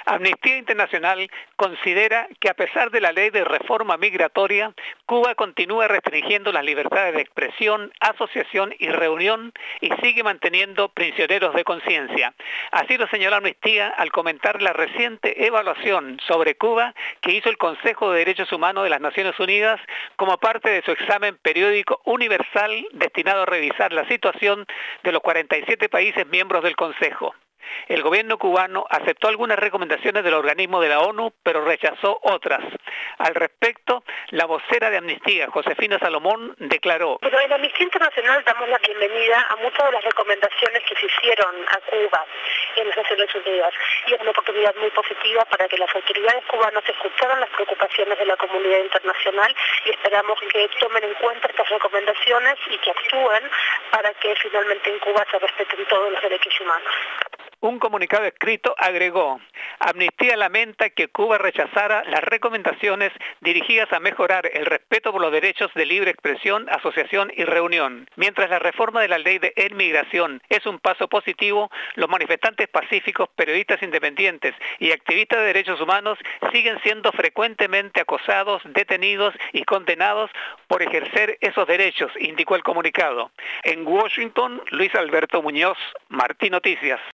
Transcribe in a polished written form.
Amnistía Internacional considera que a pesar de la ley de reforma migratoria, Cuba continúa restringiendo las libertades de expresión, asociación y reunión y sigue manteniendo prisioneros de conciencia. Así lo señaló Amnistía al comentar la reciente evaluación sobre Cuba que hizo el Consejo de Derechos Humanos de las Naciones Unidas como parte de su examen periódico universal destinado a revisar la situación de los 47 países miembros del Consejo. El gobierno cubano aceptó algunas recomendaciones del organismo de la ONU, pero rechazó otras. Al respecto, la vocera de Amnistía, Josefina Salomón, declaró: Bueno, en Amnistía Internacional damos la bienvenida a muchas de las recomendaciones que se hicieron a Cuba en las Naciones Unidas. Y es una oportunidad muy positiva para que las autoridades cubanas escucharan las preocupaciones de la comunidad internacional y esperamos que tomen en cuenta estas recomendaciones y que actúen para que finalmente en Cuba se respeten todos los derechos humanos. Un comunicado escrito agregó: Amnistía lamenta que Cuba rechazara las recomendaciones dirigidas a mejorar el respeto por los derechos de libre expresión, asociación y reunión. Mientras la reforma de la ley de inmigración es un paso positivo, los manifestantes pacíficos, periodistas independientes y activistas de derechos humanos siguen siendo frecuentemente acosados, detenidos y condenados por ejercer esos derechos, indicó el comunicado. En Washington, Luis Alberto Muñoz, Martín Noticias.